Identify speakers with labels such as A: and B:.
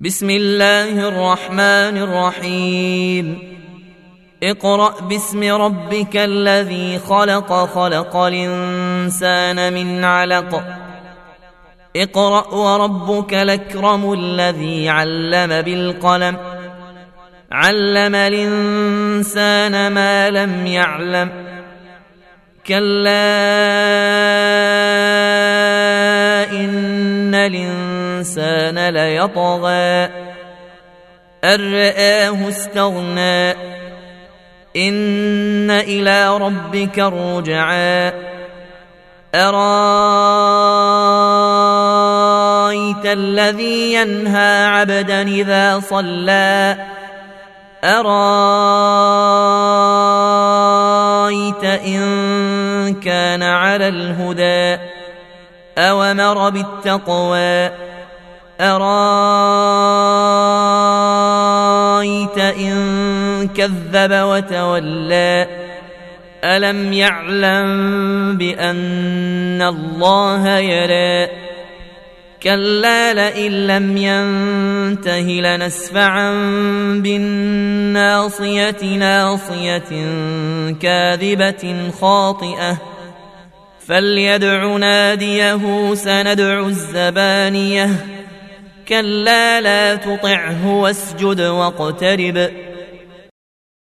A: بسم الله الرحمن الرحيم اقرأ باسم ربك الذي خلق خلق الإنسان من علق اقرأ وربك الأكرم الذي علم بالقلم علم الإنسان ما لم يعلم كلا إن الإنسان ليطغى أن رآه استغنى إن إلى ربك الرجعى أرأيت الذي ينهى عبدا إذا صلى أرأيت إن كان على الهدى أوامر بالتقوى أرأيت إن كذب وتولى ألم يعلم بأن الله يرى كلا لئن لم ينته لنسفعا بالناصية ناصية كاذبة خاطئة فليدع ناديه سندع الزبانية كلا لا تطعه واسجد واقترب